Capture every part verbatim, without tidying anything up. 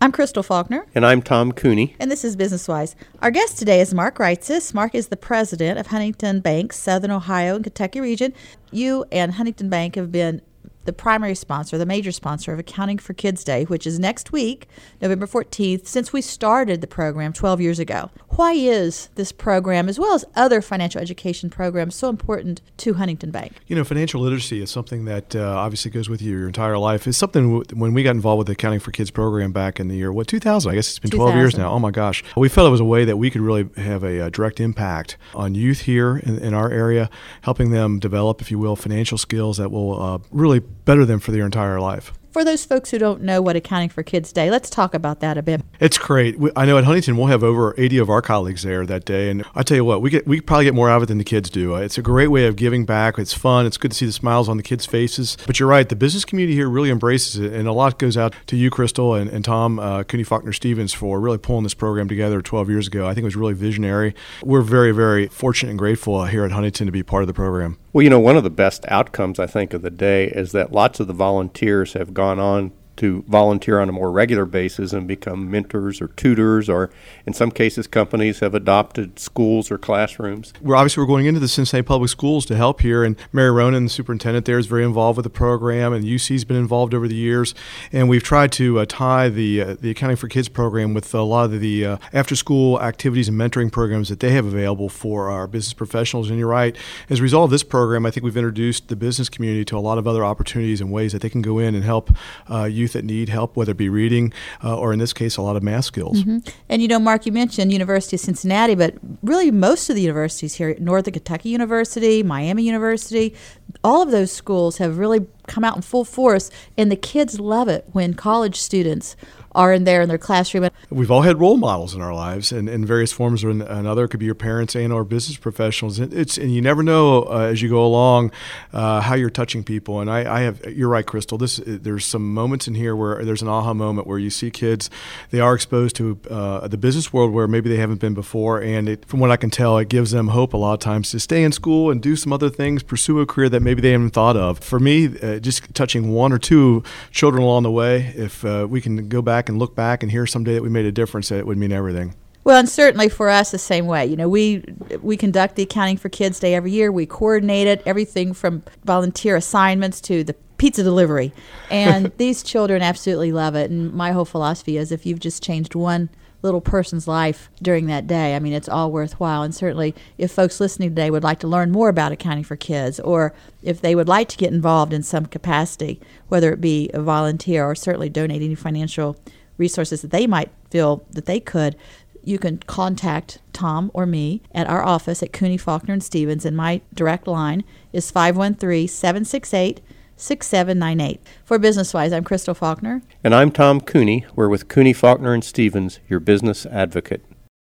I'm Crystal Faulkner. And I'm Tom Cooney. And this is Business Wise. Our guest today is Mark Reitzes. Mark is the president of Huntington Bank, Southern Ohio and Kentucky region. You and Huntington Bank have been the primary sponsor, the major sponsor of Accounting for Kids Day, which is next week, November fourteenth, since we started the program twelve years ago. Why is this program, as well as other financial education programs, so important to Huntington Bank? You know, financial literacy is something that uh, obviously goes with you your entire life. It's something w- when we got involved with the Accounting for Kids program back in the year, what, two thousand? I guess it's been twelve years now. Oh my gosh. We felt it was a way that we could really have a, a direct impact on youth here in, in our area, helping them develop, if you will, financial skills that will uh, really better them for their entire life. For those folks who don't know what Accounting for Kids Day, let's talk about that a bit. It's great. We, I know at Huntington we'll have over eighty of our colleagues there that day, and I tell you what, we get we probably get more out of it than the kids do. It's a great way of giving back. It's fun. It's good to see the smiles on the kids' faces. But you're right, the business community here really embraces it, and a lot goes out to you, Crystal, and, and Tom uh, Cooney Faulkner Stevens for really pulling this program together twelve years ago. I think it was really visionary. We're very, very fortunate and grateful here at Huntington to be part of the program. Well, you know, one of the best outcomes, I think, of the day is that lots of the volunteers have gone on to volunteer on a more regular basis and become mentors or tutors, or in some cases companies have adopted schools or classrooms. We're obviously we're going into the Cincinnati Public Schools to help here, and Mary Ronan, the superintendent there, is very involved with the program, and U C's been involved over the years, and we've tried to uh, tie the uh, the Accounting for Kids program with a lot of the uh, after-school activities and mentoring programs that they have available for our business professionals. And you're right, as a result of this program, I think we've introduced the business community to a lot of other opportunities and ways that they can go in and help uh, youth that need help, whether it be reading uh, or in this case a lot of math skills. Mm-hmm. And you know, Mark, you mentioned University of Cincinnati, but really most of the universities here, Northern Kentucky University, Miami University, all of those schools have really come out in full force, and the kids love it when college students are in there in their classroom. We've all had role models in our lives in, in various forms or in another. It could be your parents and or business professionals. It's and you never know uh, as you go along uh, how you're touching people. And I, I have, you're right, Crystal. This there's some moments in here where there's an aha moment where you see kids, they are exposed to uh, the business world where maybe they haven't been before. And it, from what I can tell, it gives them hope a lot of times to stay in school and do some other things, pursue a career that maybe they haven't thought of. For me, uh, just touching one or two children along the way, if uh, we can go back and look back and hear someday that we made a difference, that it would mean everything. Well, and certainly for us the same way. You know, we we conduct the Accounting for Kids Day every year. We coordinate it, everything from volunteer assignments to the pizza delivery. And these children absolutely love it. And my whole philosophy is if you've just changed one little person's life during that day, I mean, it's all worthwhile. And certainly if folks listening today would like to learn more about Accounting for Kids, or if they would like to get involved in some capacity, whether it be a volunteer or certainly donate any financial resources that they might feel that they could, you can contact Tom or me at our office at Cooney, Faulkner and Stevens, and my direct line is five one three, seven six eight, six seven nine eight. For Business Wise, I'm Crystal Faulkner. And I'm Tom Cooney. We're with Cooney, Faulkner and Stevens, your business advocate.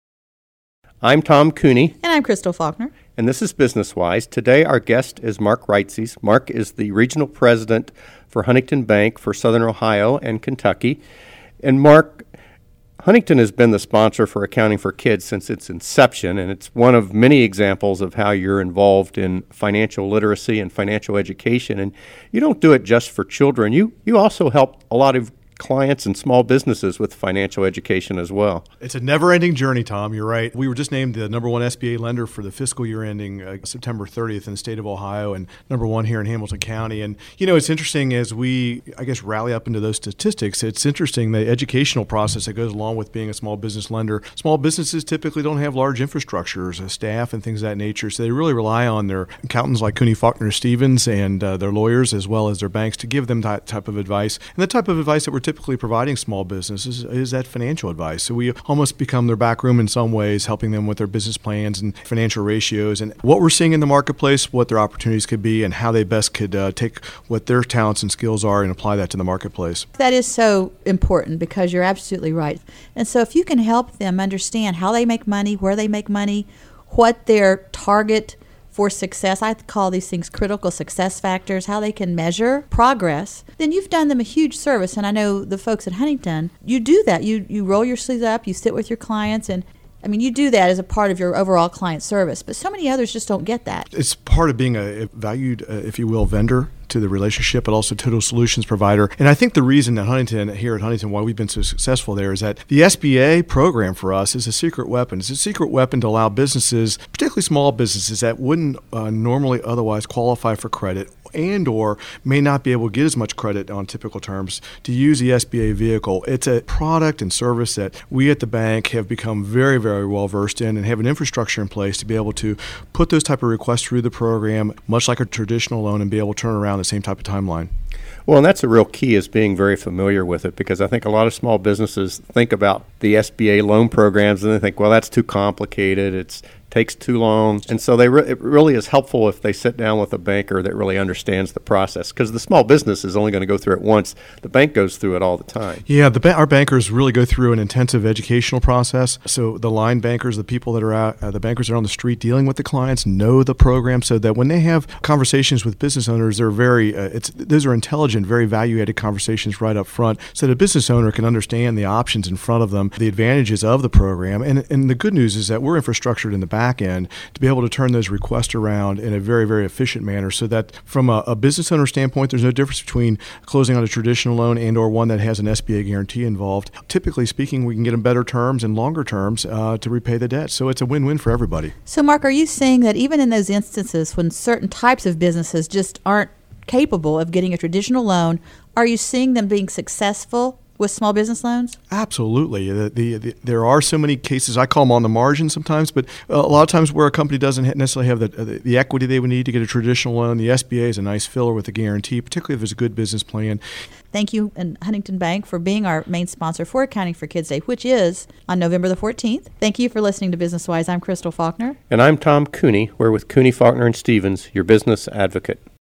I'm Tom Cooney. And I'm Crystal Faulkner. And this is Business Wise. Today our guest is Mark Reitzes. Mark is the regional president for Huntington Bank for Southern Ohio and Kentucky. And Mark, Huntington has been the sponsor for Accounting for Kids since its inception, and it's one of many examples of how you're involved in financial literacy and financial education. And you don't do it just for children. You you also help a lot of clients and small businesses with financial education as well. It's a never-ending journey, Tom. You're right. We were just named the number one S B A lender for the fiscal year ending uh, September thirtieth in the state of Ohio, and number one here in Hamilton County. And, you know, it's interesting as we, I guess, rally up into those statistics, it's interesting the educational process that goes along with being a small business lender. Small businesses typically don't have large infrastructures, a staff, and things of that nature, so they really rely on their accountants like Cooney, Faulkner, Stevens, and uh, their lawyers, as well as their banks, to give them that type of advice. And the type of advice that we're typically providing small businesses is that financial advice. So we almost become their back room in some ways, helping them with their business plans and financial ratios and what we're seeing in the marketplace, what their opportunities could be, and how they best could uh, take what their talents and skills are and apply that to the marketplace. That is so important because you're absolutely right. And so if you can help them understand how they make money, where they make money, what their target for success, I call these things critical success factors, how they can measure progress, then you've done them a huge service. And I know the folks at Huntington, you do that. You you roll your sleeves up, you sit with your clients, and I mean, you do that as a part of your overall client service, but so many others just don't get that. It's part of being a valued, uh, if you will, vendor to the relationship, but also total solutions provider. And I think the reason that Huntington, here at Huntington, why we've been so successful there is that the S B A program for us is a secret weapon. It's a secret weapon to allow businesses, particularly small businesses that wouldn't uh, normally otherwise qualify for credit and or may not be able to get as much credit on typical terms, to use the S B A vehicle. It's a product and service that we at the bank have become very, very well versed in and have an infrastructure in place to be able to put those type of requests through the program, much like a traditional loan, and be able to turn around the same type of timeline. Well, and that's a real key, is being very familiar with it, because I think a lot of small businesses think about the S B A loan programs and they think, well, that's too complicated. It's takes too long. And so they re- it really is helpful if they sit down with a banker that really understands the process, because the small business is only going to go through it once. The bank goes through it all the time. Yeah, the ba- our bankers really go through an intensive educational process. So the line bankers, the people that are out, uh, the bankers that are on the street dealing with the clients, know the program, so that when they have conversations with business owners, they're very, uh, it's those are intelligent, very value-added conversations right up front, so the business owner can understand the options in front of them, the advantages of the program. And, and the good news is that we're infrastructured in the back end to be able to turn those requests around in a very, very efficient manner, so that from a, a business owner standpoint, there's no difference between closing on a traditional loan and or one that has an S B A guarantee involved. Typically speaking, we can get them better terms and longer terms uh, to repay the debt. So it's a win-win for everybody. So, Mark, are you saying that even in those instances when certain types of businesses just aren't capable of getting a traditional loan, are you seeing them being successful with small business loans? Absolutely. The, the, the, there are so many cases, I call them on the margin sometimes, but a lot of times where a company doesn't necessarily have the, the, the equity they would need to get a traditional loan, the S B A is a nice filler with a guarantee, particularly if there's a good business plan. Thank you, and Huntington Bank, for being our main sponsor for Accounting for Kids Day, which is on November the fourteenth. Thank you for listening to Business Wise. I'm Crystal Faulkner. And I'm Tom Cooney. We're with Cooney, Faulkner, and Stevens, your business advocate.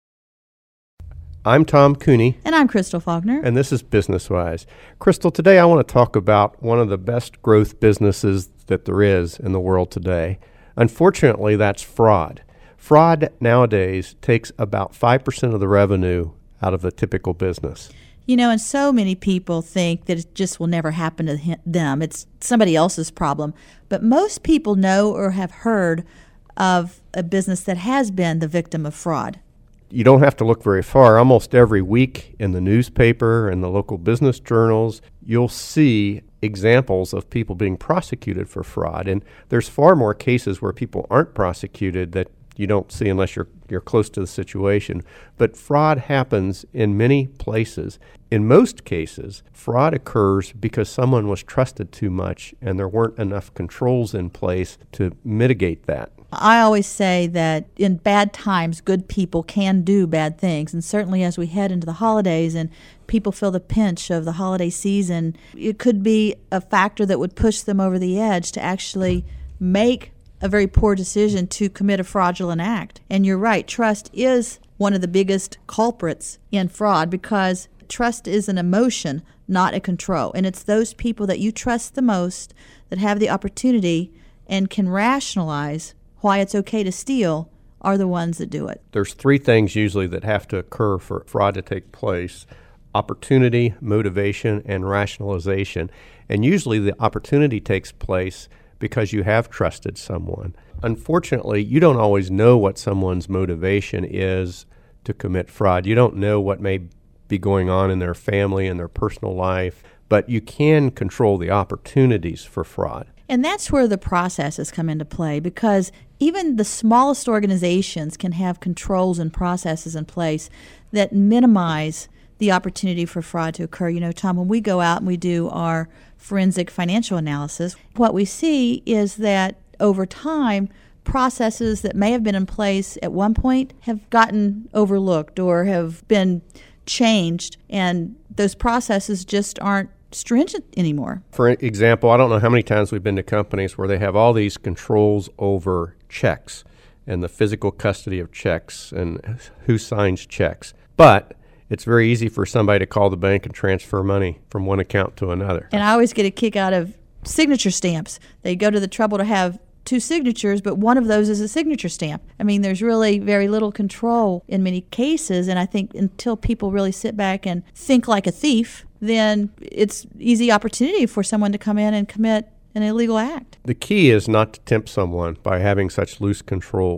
I'm Tom Cooney. And I'm Crystal Faulkner. And this is Business Wise. Crystal, today I want to talk about one of the best growth businesses that there is in the world today. Unfortunately, that's fraud. Fraud nowadays takes about five percent of the revenue out of a typical business. You know, and so many people think that it just will never happen to him, them. It's somebody else's problem. But most people know or have heard of a business that has been the victim of fraud. You don't have to look very far. Almost every week in the newspaper and the local business journals, you'll see examples of people being prosecuted for fraud. And there's far more cases where people aren't prosecuted that you don't see unless you're you're close to the situation. But fraud happens in many places. In most cases, fraud occurs because someone was trusted too much and there weren't enough controls in place to mitigate that. I always say that in bad times, good people can do bad things. And certainly as we head into the holidays and people feel the pinch of the holiday season, it could be a factor that would push them over the edge to actually make a very poor decision to commit a fraudulent act. And you're right, trust is one of the biggest culprits in fraud, because trust is an emotion, not a control. And it's those people that you trust the most that have the opportunity and can rationalize why it's okay to steal are the ones that do it. There's three things usually that have to occur for fraud to take place: opportunity, motivation, and rationalization. And usually the opportunity takes place because you have trusted someone. Unfortunately, you don't always know what someone's motivation is to commit fraud. You don't know what may be going on in their family and their personal life, but you can control the opportunities for fraud. And that's where the processes come into play, because even the smallest organizations can have controls and processes in place that minimize the opportunity for fraud to occur. You know, Tom, when we go out and we do our forensic financial analysis, what we see is that over time, processes that may have been in place at one point have gotten overlooked or have been changed, and those processes just aren't stringent anymore. For example, I don't know how many times we've been to companies where they have all these controls over checks and the physical custody of checks and who signs checks. But it's very easy for somebody to call the bank and transfer money from one account to another. And I always get a kick out of signature stamps. They go to the trouble to have two signatures, but one of those is a signature stamp. I mean, there's really very little control in many cases, and I think until people really sit back and think like a thief, then it's easy opportunity for someone to come in and commit an illegal act. The key is not to tempt someone by having such loose controls.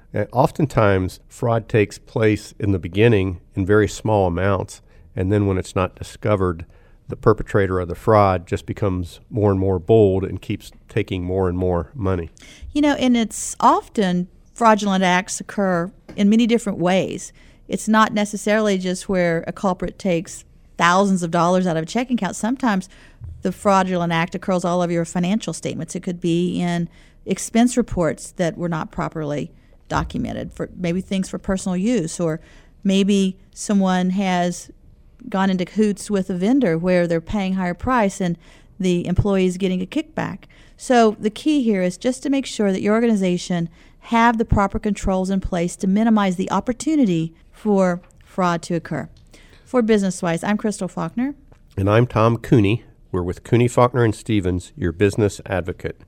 Uh, oftentimes, fraud takes place in the beginning in very small amounts, and then when it's not discovered, the perpetrator of the fraud just becomes more and more bold and keeps taking more and more money. You know, and it's often fraudulent acts occur in many different ways. It's not necessarily just where a culprit takes thousands of dollars out of a checking account. Sometimes the fraudulent act occurs all over your financial statements. It could be in expense reports that were not properly documented, for maybe things for personal use, or maybe someone has gone into cahoots with a vendor where they're paying higher price and the employee is getting a kickback. So the key here is just to make sure that your organization have the proper controls in place to minimize the opportunity for fraud to occur. For BusinessWise, I'm Crystal Faulkner. And I'm Tom Cooney. We're with Cooney, Faulkner and Stevens, your business advocate.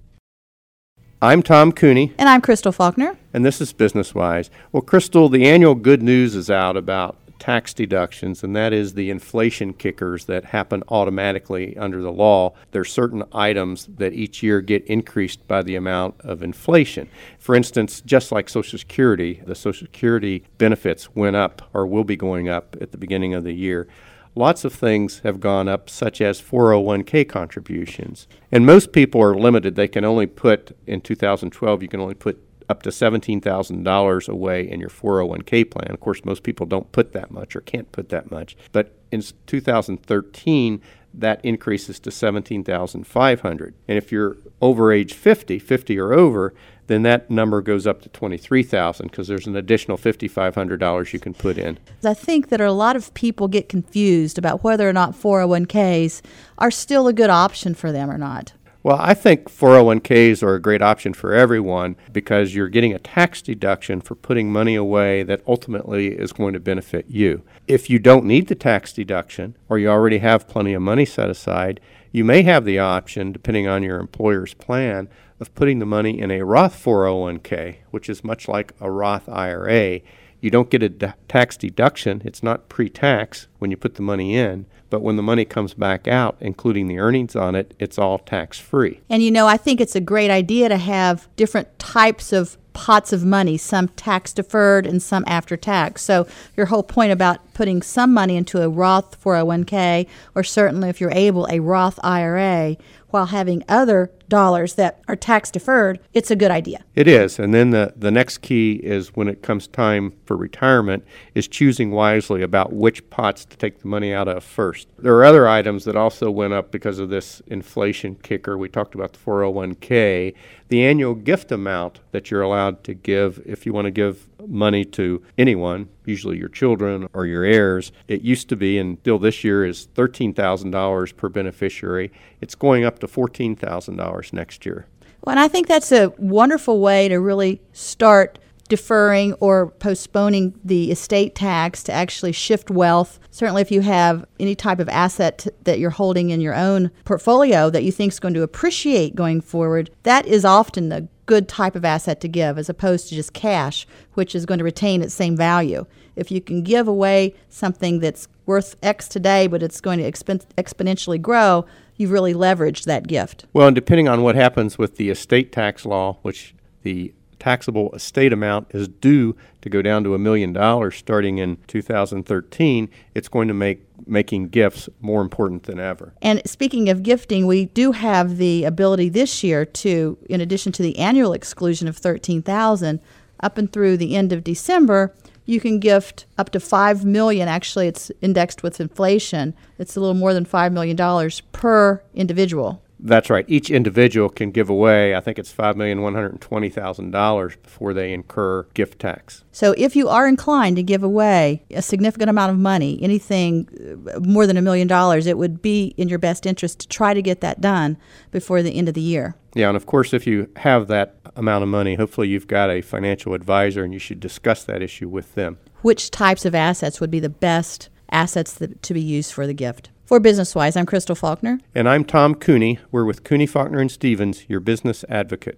I'm Tom Cooney. And I'm Crystal Faulkner. And this is BusinessWise. Well, Crystal, the annual good news is out about tax deductions, and that is the inflation kickers that happen automatically under the law. There are certain items that each year get increased by the amount of inflation. For instance, just like Social Security, the Social Security benefits went up or will be going up at the beginning of the year. Lots of things have gone up, such as four oh one k contributions. And most people are limited. They can only put, in two thousand twelve, you can only put up to seventeen thousand dollars away in your four oh one k plan. Of course, most people don't put that much or can't put that much. But in two thousand thirteen, that increases to seventeen thousand five hundred dollars. And if you're over age fifty, fifty or over, then that number goes up to twenty-three thousand dollars because there's an additional five thousand five hundred dollars you can put in. I think that a lot of people get confused about whether or not four oh one k's are still a good option for them or not. Well, I think four oh one k's are a great option for everyone because you're getting a tax deduction for putting money away that ultimately is going to benefit you. If you don't need the tax deduction or you already have plenty of money set aside, you may have the option, depending on your employer's plan, of putting the money in a Roth four oh one k, which is much like a Roth I R A. You don't get a d- tax deduction. It's not pre-tax when you put the money in, but when the money comes back out, including the earnings on it, it's all tax-free. And, you know, I think it's a great idea to have different types of pots of money, some tax-deferred and some after-tax. So your whole point about putting some money into a Roth four oh one k, or certainly if you're able, a Roth I R A, while having other dollars that are tax-deferred, it's a good idea. It is. And then the, the next key is when it comes time for retirement is choosing wisely about which pots to take the money out of first. There are other items that also went up because of this inflation kicker. We talked about the four oh one k. The annual gift amount that you're allowed to give if you want to give money to anyone, usually your children or your heirs. It used to be, and still this year is thirteen thousand dollars per beneficiary. It's going up to fourteen thousand dollars next year. Well, and I think that's a wonderful way to really start deferring or postponing the estate tax to actually shift wealth. Certainly if you have any type of asset that you're holding in your own portfolio that you think is going to appreciate going forward, that is often the good type of asset to give as opposed to just cash, which is going to retain its same value. If you can give away something that's worth X today, but it's going to expen- exponentially grow, you've really leveraged that gift. Well, and depending on what happens with the estate tax law, which the taxable estate amount is due to go down to a million dollars starting in two thousand thirteen, it's going to make making gifts more important than ever. And speaking of gifting, we do have the ability this year to, in addition to the annual exclusion of thirteen thousand dollars, up and through the end of December, you can gift up to five million dollars. Actually, it's indexed with inflation. It's a little more than five million dollars per individual. That's right. Each individual can give away, I think it's five million one hundred twenty thousand dollars before they incur gift tax. So if you are inclined to give away a significant amount of money, anything more than a million dollars, it would be in your best interest to try to get that done before the end of the year. Yeah, and of course, if you have that amount of money, hopefully you've got a financial advisor and you should discuss that issue with them. Which types of assets would be the best assets that, to be used for the gift? For BusinessWise, I'm Crystal Faulkner. And I'm Tom Cooney. We're with Cooney, Faulkner and Stevens, your business advocate.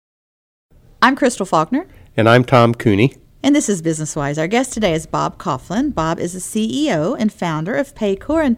I'm Crystal Faulkner. And I'm Tom Cooney. And this is BusinessWise. Our guest today is Bob Coughlin. Bob is the C E O and founder of Paycor. And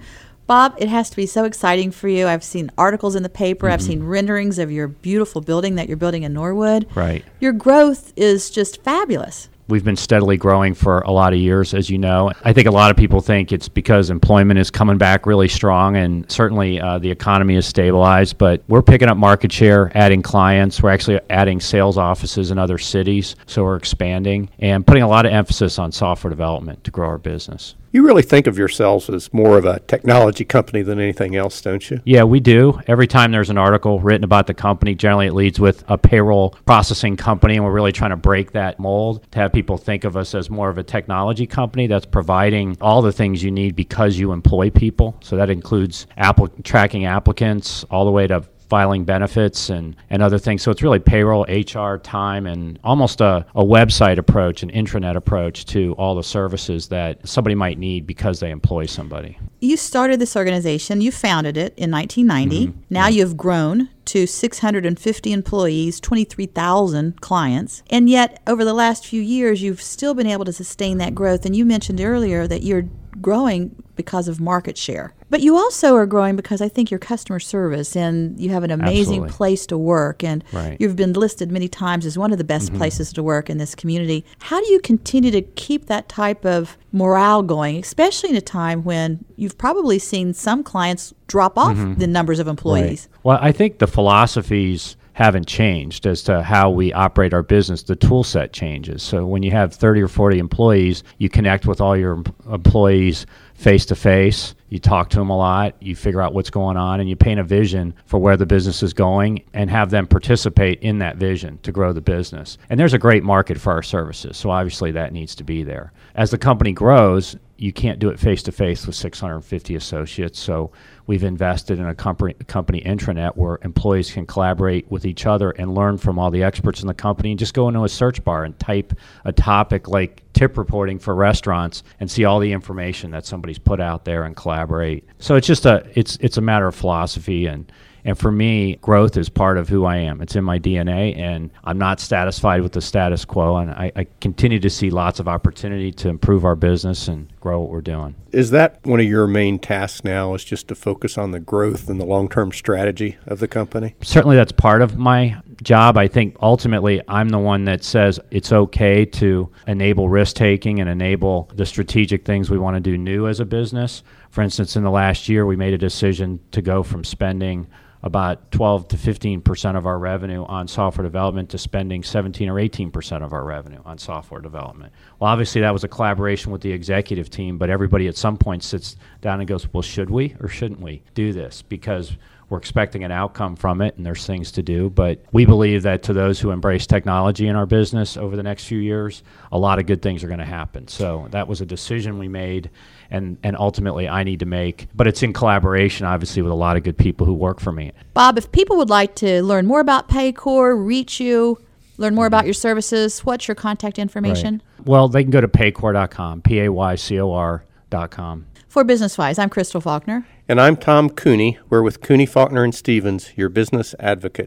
Bob, it has to be so exciting for you. I've seen articles in the paper. Mm-hmm. I've seen renderings of your beautiful building that you're building in Norwood. Right. Your growth is just fabulous. We've been steadily growing for a lot of years, as you know. I think a lot of people think it's because employment is coming back really strong, and certainly uh, the economy is stabilized, but we're picking up market share, adding clients. We're actually adding sales offices in other cities, so we're expanding and putting a lot of emphasis on software development to grow our business. You really think of yourselves as more of a technology company than anything else, don't you? Yeah, we do. Every time there's an article written about the company, generally it leads with a payroll processing company, and we're really trying to break that mold to have people think of us as more of a technology company that's providing all the things you need because you employ people. So that includes applic- tracking applicants all the way to filing benefits and, and other things. So it's really payroll, H R, time, and almost a, a website approach, an intranet approach to all the services that somebody might need because they employ somebody. You started this organization, you founded it in nineteen ninety. Mm-hmm. Now yeah. you've grown to six hundred fifty employees, twenty-three thousand clients. And yet, over the last few years, you've still been able to sustain that growth. And you mentioned earlier that you're growing because of market share. But you also are growing because I think your customer service, and you have an amazing Absolutely. place to work, and right. you've been listed many times as one of the best mm-hmm. places to work in this community. How do you continue to keep that type of morale going, especially in a time when you've probably seen some clients drop off mm-hmm. the numbers of employees? Right. Well, I think the philosophies haven't changed as to how we operate our business. The tool set changes. So when you have thirty or forty employees, you connect with all your em- employees face to face. You talk to them a lot, you figure out what's going on, and you paint a vision for where the business is going and have them participate in that vision to grow the business. And there's a great market for our services, so obviously that needs to be there. As the company grows, you can't do it face-to-face with six hundred fifty associates, so we've invested in a company, company intranet where employees can collaborate with each other and learn from all the experts in the company and just go into a search bar and type a topic like tip reporting for restaurants and see all the information that somebody's put out there and collaborate. So it's just a it's it's a matter of philosophy, and and for me, growth is part of who I am. It's in my D N A, and I'm not satisfied with the status quo, and I, I continue to see lots of opportunity to improve our business and grow what we're doing. Is that one of your main tasks now, is just to focus on the growth and the long-term strategy of the company? Certainly that's part of my job. I think ultimately I'm the one that says it's okay to enable risk-taking and enable the strategic things we want to do new as a business. For instance, in the last year, we made a decision to go from spending about twelve to fifteen percent of our revenue on software development to spending seventeen or eighteen percent of our revenue on software development. Well, obviously that was a collaboration with the executive team, but everybody at some point sits down and goes, well, should we or shouldn't we do this? Because we're expecting an outcome from it, and there's things to do. But we believe that to those who embrace technology in our business over the next few years, a lot of good things are going to happen. So that was a decision we made, and, and ultimately I need to make. But it's in collaboration, obviously, with a lot of good people who work for me. Bob, if people would like to learn more about Paycor, reach you, learn more about your services, what's your contact information? Right. Well, they can go to paycor dot com, P A Y C O R dot com. For BusinessWise, I'm Crystal Faulkner. And I'm Tom Cooney. We're with Cooney, Faulkner and Stevens, your business advocate.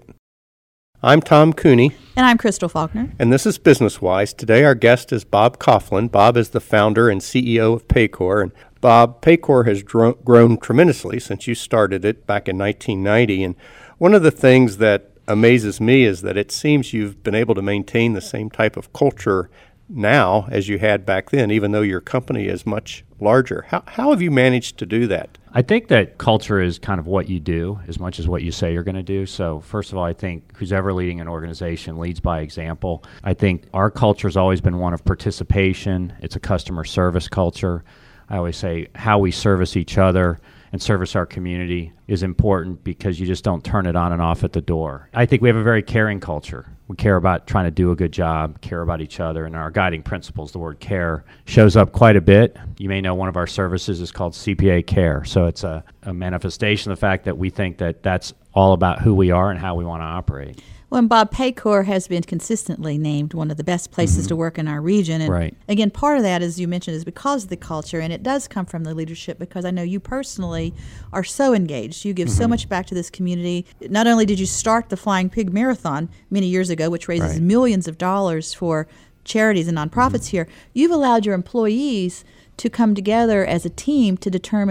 I'm Tom Cooney. And I'm Crystal Faulkner. And this is BusinessWise. Today our guest is Bob Coughlin. Bob is the founder and C E O of Paycor. And Bob, Paycor has dro- grown tremendously since you started it back in nineteen ninety. And one of the things that amazes me is that it seems you've been able to maintain the same type of culture now as you had back then, even though your company is much larger. How how have you managed to do that? I think that culture is kind of what you do as much as what you say you're going to do. So first of all, I think who's ever leading an organization leads by example. I think our culture has always been one of participation. It's a customer service culture. I always say how we service each other and service our community is important because you just don't turn it on and off at the door. I think we have a very caring culture. We care about trying to do a good job, care about each other, and our guiding principles, the word care, shows up quite a bit. You may know one of our services is called C P A Care, so it's a, a manifestation of the fact that we think that that's all about who we are and how we want to operate. Well, and Bob, Paycor has been consistently named one of the best places mm-hmm. to work in our region. And right. again, part of that, as you mentioned, is because of the culture, and it does come from the leadership because I know you personally are so engaged. You give mm-hmm. so much back to this community. Not only did you start the Flying Pig Marathon many years ago, which raises right. millions of dollars for charities and nonprofits mm-hmm. here, you've allowed your employees to come together as a team to determine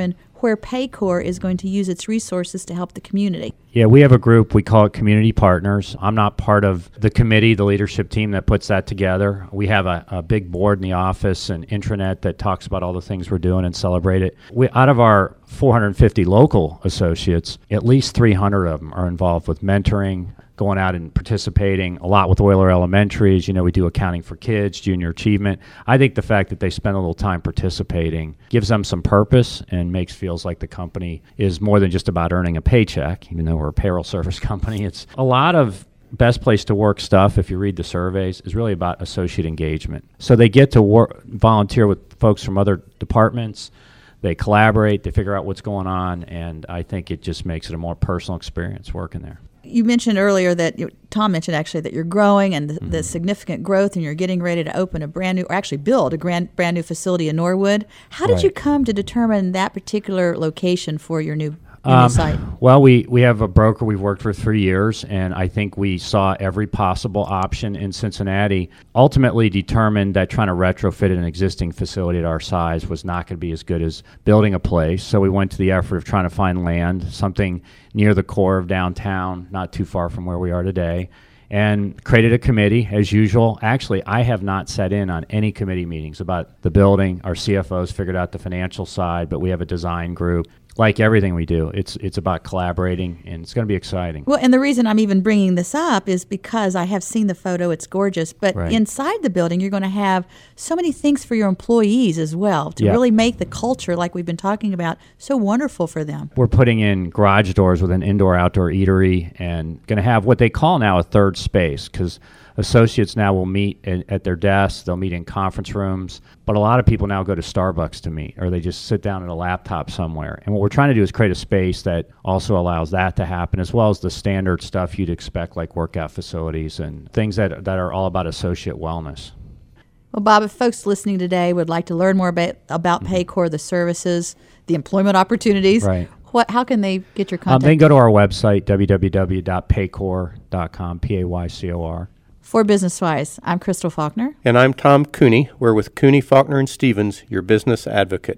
where Paycor is going to use its resources to help the community. Yeah, we have a group, we call it Community Partners. I'm not part of the committee, the leadership team that puts that together. We have a, a big board in the office and intranet that talks about all the things we're doing and celebrate it. We, out of our four hundred fifty local associates, at least three hundred of them are involved with mentoring, going out and participating a lot with Euler Elementaries. You know, we do accounting for kids, junior achievement. I think the fact that they spend a little time participating gives them some purpose and makes feels like the company is more than just about earning a paycheck, even though we're a payroll service company. It's a lot of best place to work stuff, if you read the surveys, is really about associate engagement. So they get to work, volunteer with folks from other departments. They collaborate, they figure out what's going on, and I think it just makes it a more personal experience working there. You mentioned earlier that, you, Tom mentioned actually that you're growing and the, Mm-hmm. the significant growth, and you're getting ready to open a brand new, or actually build a grand, brand new facility in Norwood. How did Right. you come to determine that particular location for your new, your Um, new site? Well, we, we have a broker we've worked for three years, and I think we saw every possible option in Cincinnati. Ultimately determined that trying to retrofit an existing facility at our size was not going to be as good as building a place. So we went to the effort of trying to find land, something near the core of downtown, not too far from where we are today, and created a committee as usual. Actually, I have not sat in on any committee meetings about the building. Our C F Os figured out the financial side, but we have a design group. Like everything we do, it's it's about collaborating, and it's going to be exciting. Well, and the reason I'm even bringing this up is because I have seen the photo. It's gorgeous. But Right. inside the building, you're going to have so many things for your employees as well to Yeah. really make the culture, like we've been talking about, so wonderful for them. We're putting in garage doors with an indoor-outdoor eatery, and going to have what they call now a third space, because associates now will meet at, at their desks, they'll meet in conference rooms, but a lot of people now go to Starbucks to meet, or they just sit down at a laptop somewhere. And what we're trying to do is create a space that also allows that to happen, as well as the standard stuff you'd expect, like workout facilities and things that, that are all about associate wellness. Well, Bob, if folks listening today would like to learn more about, about Paycor, the services, the employment opportunities, Right. what, how can they get your Um, contact? they can go to our website, w w w dot paycor dot com, P A Y C O R. For Business Wise, I'm Crystal Faulkner. And I'm Tom Cooney. We're with Cooney, Faulkner, and Stevens, your business advocate.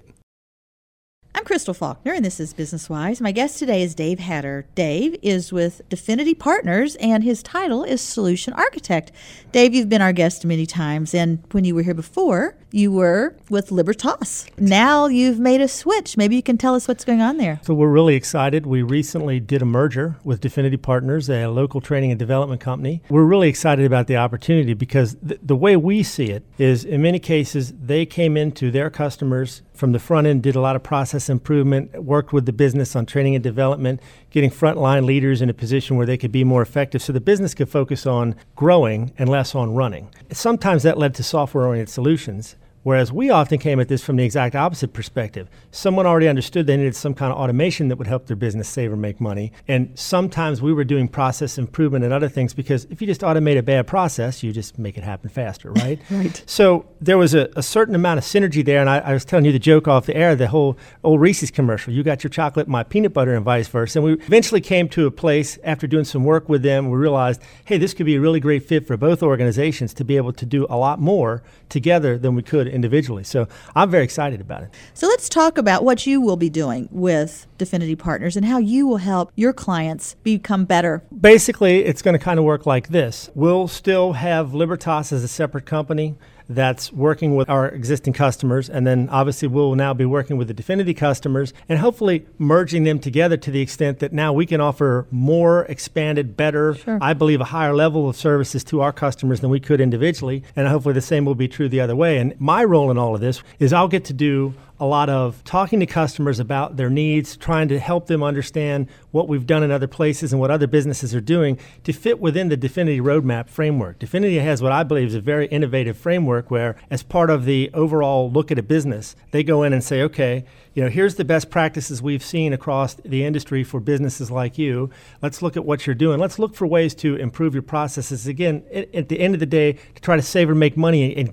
I'm Crystal Faulkner, and this is Business Wise. My guest today is Dave Hatter. Dave is with Definity Partners, and his title is Solution Architect. Dave, you've been our guest many times, and when you were here before, you were with Libertas. Now you've made a switch. Maybe you can tell us what's going on there. So we're really excited. We recently did a merger with Definity Partners, a local training and development company. We're really excited about the opportunity because th- the way we see it is, in many cases, they came into their customers from the front end, did a lot of process improvement, worked with the business on training and development, getting frontline leaders in a position where they could be more effective so the business could focus on growing and less on running. Sometimes that led to software-oriented solutions. Whereas we often came at this from the exact opposite perspective. Someone already understood they needed some kind of automation that would help their business save or make money. And sometimes we were doing process improvement and other things because if you just automate a bad process, you just make it happen faster, right? Right. So there was a, a certain amount of synergy there. And I, I was telling you the joke off the air, the whole old Reese's commercial. You got your chocolate, my peanut butter, and vice versa. And we eventually came to a place after doing some work with them. We realized, hey, this could be a really great fit for both organizations to be able to do a lot more together than we could individually. So I'm very excited about it. So let's talk about what you will be doing with Definity Partners and how you will help your clients become better. Basically, it's going to kind of work like this. We'll still have Libertas as a separate company that's working with our existing customers, and then obviously we'll now be working with the Definity customers and hopefully merging them together to the extent that now we can offer more expanded, better, Sure. I believe a higher level of services to our customers than we could individually, and hopefully the same will be true the other way. And my role in all of this is I'll get to do a lot of talking to customers about their needs, trying to help them understand what we've done in other places and what other businesses are doing to fit within the Definity roadmap framework. Definity has what I believe is a very innovative framework where, as part of the overall look at a business, they go in and say, okay, you know, here's the best practices we've seen across the industry for businesses like you. Let's look at what you're doing. Let's look for ways to improve your processes. Again, at, at the end of the day, to try to save or make money and get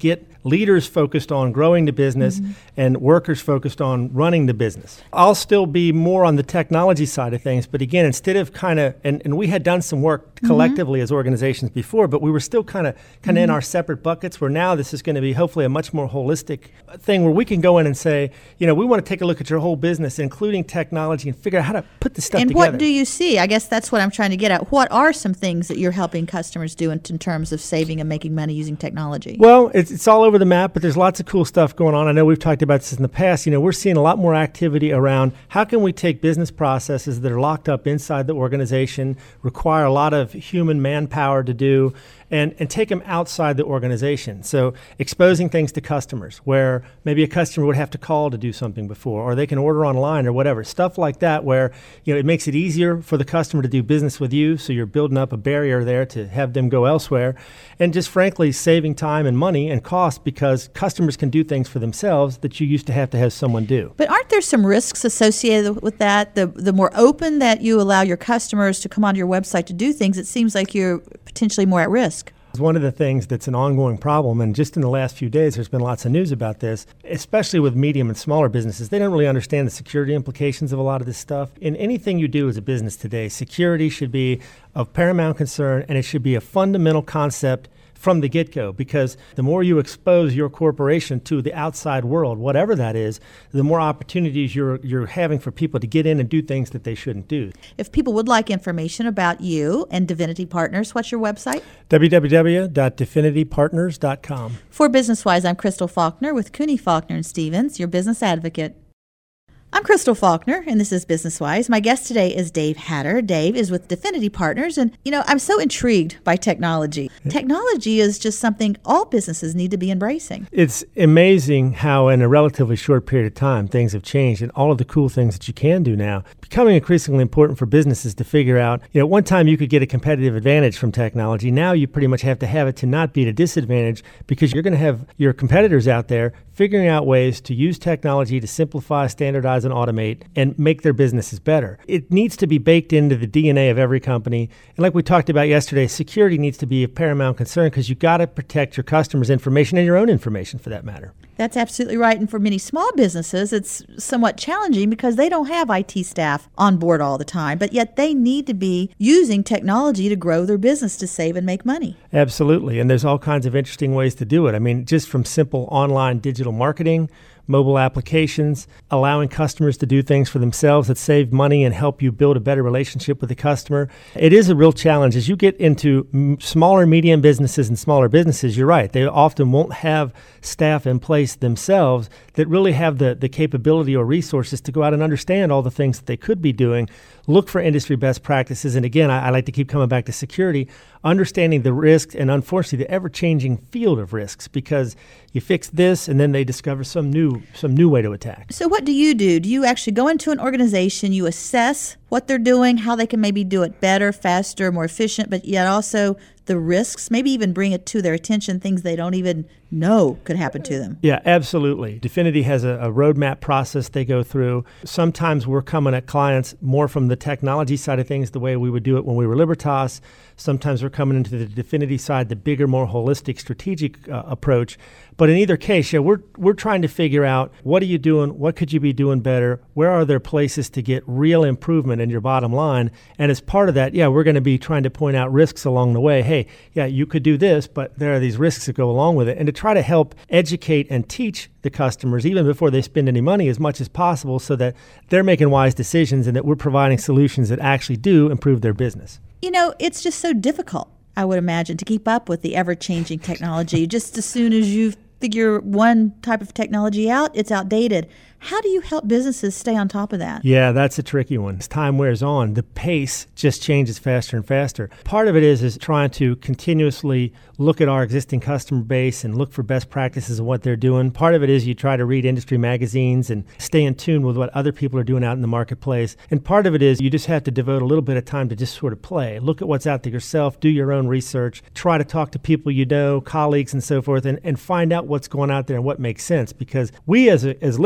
leaders focused on growing the business mm-hmm. and workers focused on running the business. I'll still be more on the technology side of things, but again, instead of kind of, and, and we had done some work collectively mm-hmm. as organizations before, but we were still kind of kind of mm-hmm. in our separate buckets, where now this is going to be hopefully a much more holistic thing where we can go in and say, you know, we want to take a look at your whole business, including technology, and figure out how to put this stuff and together. And what do you see? I guess that's what I'm trying to get at. What are some things that you're helping customers do in, in terms of saving and making money using technology? Well, it's, it's all over the map, but there's lots of cool stuff going on. I know we've talked about this in the past. You know, we're seeing a lot more activity around how can we take business processes that are locked up inside the organization, require a lot of human manpower to do, and, and take them outside the organization. So exposing things to customers where maybe a customer would have to call to do something before, or they can order online or whatever. Stuff like that where, you know, it makes it easier for the customer to do business with you, so you're building up a barrier there to have them go elsewhere. And just frankly saving time and money and cost, because customers can do things for themselves that you used to have to have someone do. But aren't there some risks associated with that? The the more open that you allow your customers to come onto your website to do things, it seems like you're potentially more at risk. One of the things that's an ongoing problem, and just in the last few days there's been lots of news about this, especially with medium and smaller businesses. They don't really understand the security implications of a lot of this stuff. In anything you do as a business today, security should be of paramount concern, and it should be a fundamental concept from the get-go, because the more you expose your corporation to the outside world, whatever that is, the more opportunities you're you're having for people to get in and do things that they shouldn't do. If people would like information about you and Definity Partners, what's your website? w w w dot definity partners dot com. For BusinessWise, I'm Crystal Faulkner with Cooney, Faulkner and Stevens, your business advocate. I'm Crystal Faulkner, and this is BusinessWise. My guest today is Dave Hatter. Dave is with Definity Partners, and, you know, I'm so intrigued by technology. Technology is just something all businesses need to be embracing. It's amazing how in a relatively short period of time things have changed, and all of the cool things that you can do now. Becoming increasingly important for businesses to figure out, you know, one time you could get a competitive advantage from technology. Now you pretty much have to have it to not be at a disadvantage, because you're going to have your competitors out there figuring out ways to use technology to simplify, standardize, and automate and make their businesses better. It needs to be baked into the D N A of every company. And like we talked about yesterday, security needs to be of paramount concern, because you've got to protect your customers' information and your own information for that matter. That's absolutely right. And for many small businesses, it's somewhat challenging because they don't have I T staff on board all the time, but yet they need to be using technology to grow their business, to save and make money. Absolutely. And there's all kinds of interesting ways to do it. I mean, just from simple online digital marketing, mobile applications, allowing customers to do things for themselves that save money and help you build a better relationship with the customer. It is a real challenge. As you get into m- smaller, medium businesses and smaller businesses, you're right. They often won't have staff in place themselves that really have the, the capability or resources to go out and understand all the things that they could be doing. Look for industry best practices. And again, I, I like to keep coming back to security, understanding the risks and unfortunately the ever-changing field of risks, because you fix this and then they discover some new some new way to attack. So what do you do? Do you actually go into an organization, you assess what they're doing, how they can maybe do it better, faster, more efficient, but yet also the risks, maybe even bring it to their attention, things they don't even know could happen to them? Yeah, absolutely. Definity has a, a roadmap process they go through. Sometimes we're coming at clients more from the technology side of things, the way we would do it when we were Libertas. Sometimes we're coming into the Definity side, the bigger, more holistic, strategic uh, approach. But in either case, yeah, we're we're trying to figure out, what are you doing? What could you be doing better? Where are there places to get real improvement in your bottom line? And as part of that, yeah, we're going to be trying to point out risks along the way. Hey, yeah, you could do this, but there are these risks that go along with it. And to try to help educate and teach the customers, even before they spend any money, as much as possible, so that they're making wise decisions and that we're providing solutions that actually do improve their business. You know, it's just so difficult, I would imagine, to keep up with the ever-changing technology. Just as soon as you figure one type of technology out, it's outdated. How do you help businesses stay on top of that? Yeah, that's a tricky one. As time wears on, the pace just changes faster and faster. Part of it is is trying to continuously look at our existing customer base and look for best practices of what they're doing. Part of it is you try to read industry magazines and stay in tune with what other people are doing out in the marketplace. And part of it is you just have to devote a little bit of time to just sort of play. Look at what's out there yourself, do your own research, try to talk to people you know, colleagues and so forth, and, and find out what's going out there and what makes sense. Because we as a, as Libertas,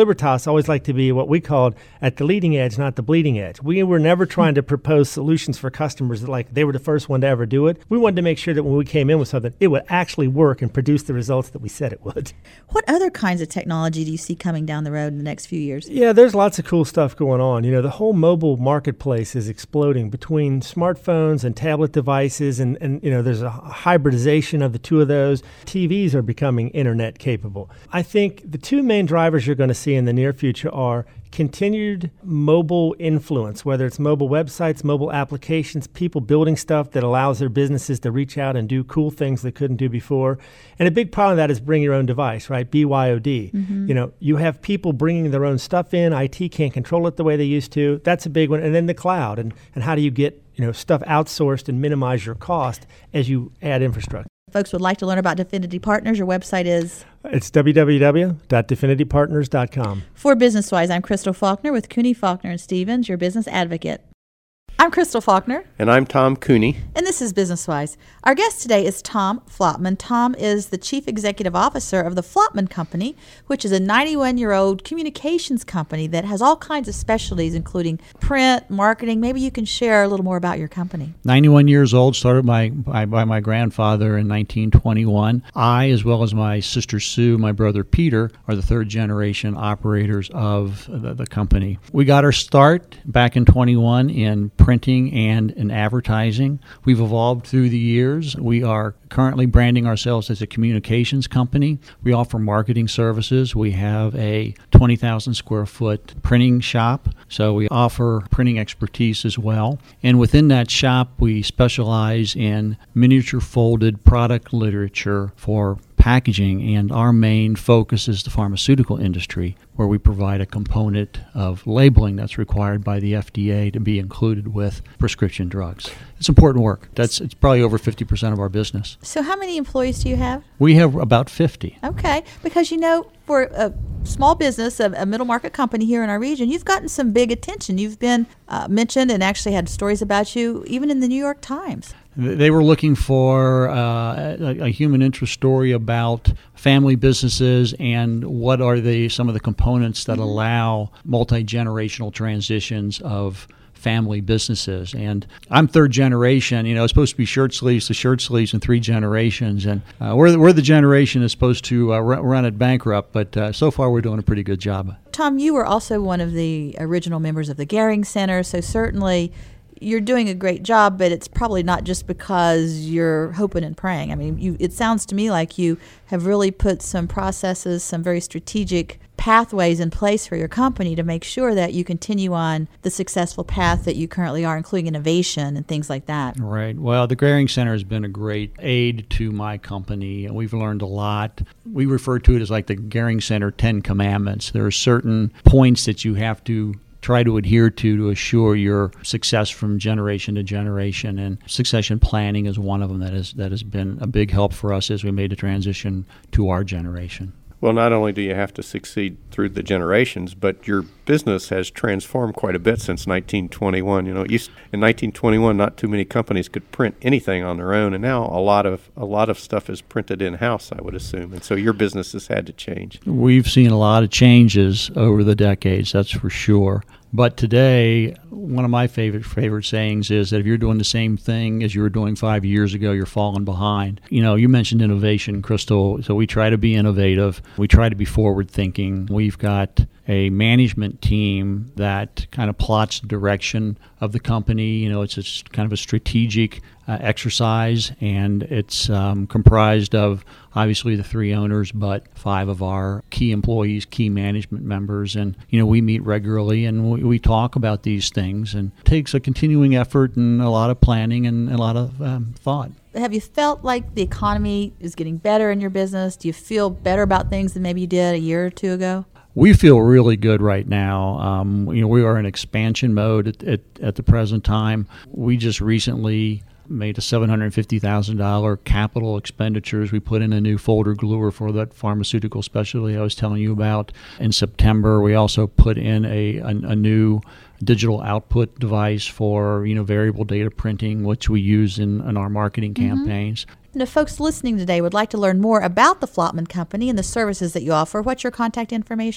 us always like to be what we called at the leading edge, not the bleeding edge. We were never trying to propose solutions for customers that like they were the first one to ever do it. We wanted to make sure that when we came in with something, it would actually work and produce the results that we said it would. What other kinds of technology do you see coming down the road in the next few years? Yeah, there's lots of cool stuff going on. You know, the whole mobile marketplace is exploding between smartphones and tablet devices, and, and you know, there's a hybridization of the two of those. T Vs are becoming internet capable. I think the two main drivers you're going to see in the near future are continued mobile influence, whether it's mobile websites, mobile applications, people building stuff that allows their businesses to reach out and do cool things they couldn't do before. And a big part of that is bring your own device, right? B Y O D. Mm-hmm. You know, you have people bringing their own stuff in. I T can't control it the way they used to. That's a big one. And then the cloud, and, and how do you get, you know, stuff outsourced and minimize your cost as you add infrastructure. If folks would like to learn about Definity Partners, your website is? It's w w w dot definity partners dot com. For BusinessWise, I'm Crystal Faulkner with Cooney, Faulkner and Stevens, your business advocate. I'm Crystal Faulkner. And I'm Tom Cooney. And this is BusinessWise. Our guest today is Tom Flotman. Tom is the Chief Executive Officer of the Flotman Company, which is a ninety-one-year-old communications company that has all kinds of specialties, including print, marketing. Maybe you can share a little more about your company. ninety-one years old, started by, by, by my grandfather in nineteen twenty-one. I, as well as my sister Sue, my brother Peter, are the third-generation operators of the, the company. We got our start back in twenty-one in printing and in advertising. We've evolved through the years. We are currently branding ourselves as a communications company. We offer marketing services. We have a twenty thousand square foot printing shop, so we offer printing expertise as well. And within that shop, we specialize in miniature folded product literature for packaging, and our main focus is the pharmaceutical industry, where we provide a component of labeling that's required by the F D A to be included with prescription drugs. It's important work. That's it's probably over fifty percent of our business. So how many employees do you have? We have about fifty. Okay, because you know, for a small business, a, a middle market company here in our region, you've gotten some big attention. You've been uh, mentioned and actually had stories about you even in the New York Times. They were looking for uh, a, a human interest story about family businesses and what are the some of the components that mm-hmm. allow multi-generational transitions of family businesses. And I'm third generation. You know, it's supposed to be shirt sleeves to shirt sleeves in three generations. And uh, we're, the, we're the generation that's supposed to uh, r- run it bankrupt, but uh, so far we're doing a pretty good job. Tom, you were also one of the original members of the Gehring Center, so certainly you're doing a great job, but it's probably not just because you're hoping and praying. I mean, you, it sounds to me like you have really put some processes, some very strategic pathways in place for your company to make sure that you continue on the successful path that you currently are, including innovation and things like that. Right. Well, the Gehring Center has been a great aid to my company, and we've learned a lot. We refer to it as like the Gehring Center Ten Commandments. There are certain points that you have to try to adhere to to assure your success from generation to generation, and succession planning is one of them that has that has been a big help for us as we made the transition to our generation. Well, not only do you have to succeed through the generations, but your business has transformed quite a bit since nineteen twenty-one. You know, it used, in nineteen twenty-one, not too many companies could print anything on their own, and now a lot of a lot of stuff is printed in-house, I would assume, and so your business has had to change. We've seen a lot of changes over the decades, that's for sure. But today, one of my favorite favorite sayings is that if you're doing the same thing as you were doing five years ago, you're falling behind. You know, you mentioned innovation, Crystal, so we try to be innovative. We try to be forward-thinking. We've got a management team that kind of plots the direction of the company. You know, it's a, kind of a strategic uh, exercise, and it's um, comprised of obviously the three owners, but five of our key employees, key management members. And, you know, we meet regularly and we, we talk about these things, and it takes a continuing effort and a lot of planning and a lot of um, thought. Have you felt like the economy is getting better in your business? Do you feel better about things than maybe you did a year or two ago? We feel really good right now. Um, you know, we are in expansion mode at, at, at the present time. We just recently made a seven hundred fifty thousand dollars capital expenditures. We put in a new folder gluer for that pharmaceutical specialty I was telling you about in September. We also put in a, a, a new digital output device for, you know, variable data printing, which we use in, in our marketing mm-hmm. campaigns. And if folks listening today would like to learn more about the Flotman Company and the services that you offer, what's your contact information?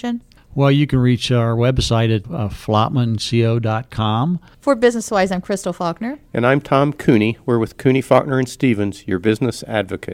Well, you can reach our website at uh, flotman co dot com. For Business Wise, I'm Crystal Faulkner. And I'm Tom Cooney. We're with Cooney, Faulkner and Stevens, your business advocate.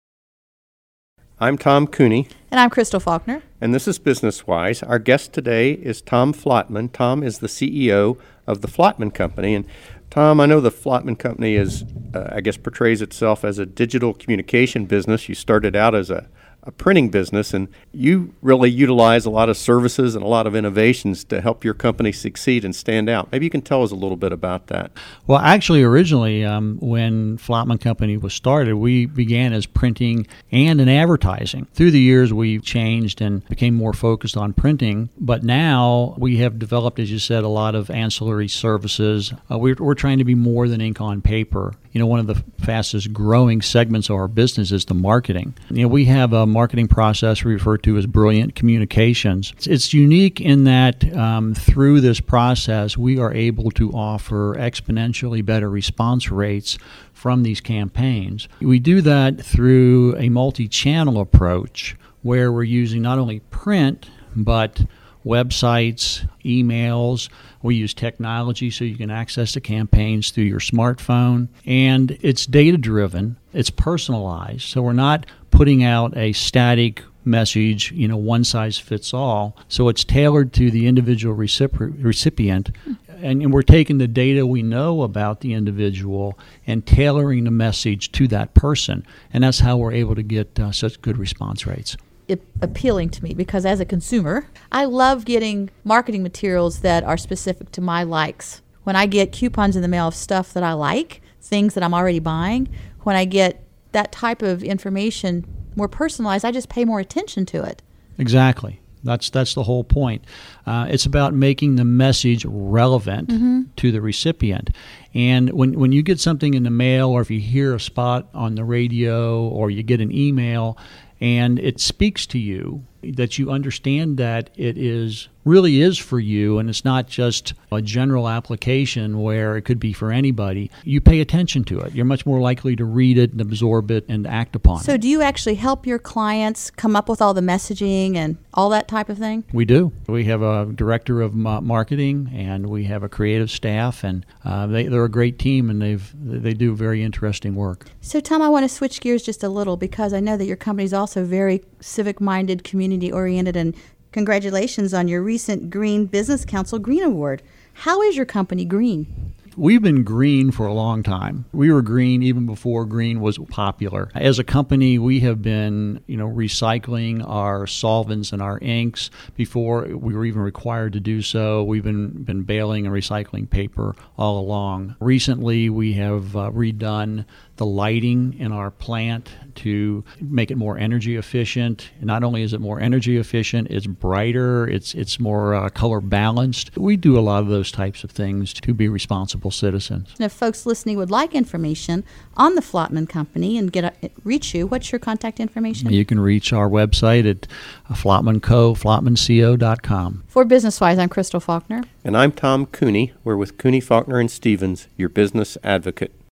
I'm Tom Cooney. And I'm Crystal Faulkner. And this is Business Wise. Our guest today is Tom Flotman. Tom is the C E O of the Flotman Company. And Tom, I know the Flotman Company is, uh, I guess, portrays itself as a digital communication business. You started out as a, a printing business, and you really utilize a lot of services and a lot of innovations to help your company succeed and stand out. Maybe you can tell us a little bit about that. Well, actually, originally, um, when Flotman Company was started, we began as printing and in advertising. Through the years, we've changed and became more focused on printing, but now we have developed, as you said, a lot of ancillary services. Uh, we're, we're trying to be more than ink on paper. You know, one of the fastest growing segments of our business is the marketing. You know, we have a marketing process we refer to as Brilliant Communications. It's, it's unique in that um, through this process, we are able to offer exponentially better response rates from these campaigns. We do that through a multi-channel approach where we're using not only print, but websites, emails. We use technology so you can access the campaigns through your smartphone. And it's data-driven. It's personalized. So we're not putting out a static message, you know, one size fits all. So it's tailored to the individual recipri- recipient. And, and we're taking the data we know about the individual and tailoring the message to that person. And that's how we're able to get uh, such good response rates. It, appealing to me because as a consumer, I love getting marketing materials that are specific to my likes. When I get coupons in the mail of stuff that I like, things that I'm already buying, when I get that type of information more personalized, I just pay more attention to it. Exactly. That's that's the whole point. Uh, it's about making the message relevant mm-hmm. to the recipient. And when, when you get something in the mail, or if you hear a spot on the radio, or you get an email, and it speaks to you, that you understand that it is really is for you, and it's not just a general application where it could be for anybody. You pay attention to it. You're much more likely to read it and absorb it and act upon so it. So do you actually help your clients come up with all the messaging and all that type of thing? We do. We have a director of marketing, and we have a creative staff, and uh, they, they're a great team, and they've they do very interesting work. So Tom, I want to switch gears just a little because I know that your company is also very civic-minded, community-oriented, and congratulations on your recent Green Business Council Green Award. How is your company green? We've been green for a long time. We were green even before green was popular. As a company, we have been, you know, recycling our solvents and our inks before we were even required to do so. We've been, been baling and recycling paper all along. Recently, we have uh, redone the lighting in our plant to make it more energy efficient. Not only is it more energy efficient, it's brighter, it's it's more uh, color balanced. We do a lot of those types of things to be responsible citizens. And if folks listening would like information on the Flotman Company and get a, reach you, what's your contact information? You can reach our website at flotman co flotman co dot com. For Business Wise, I'm Crystal Faulkner. And I'm Tom Cooney. We're with Cooney, Faulkner and Stevens, your business advocate.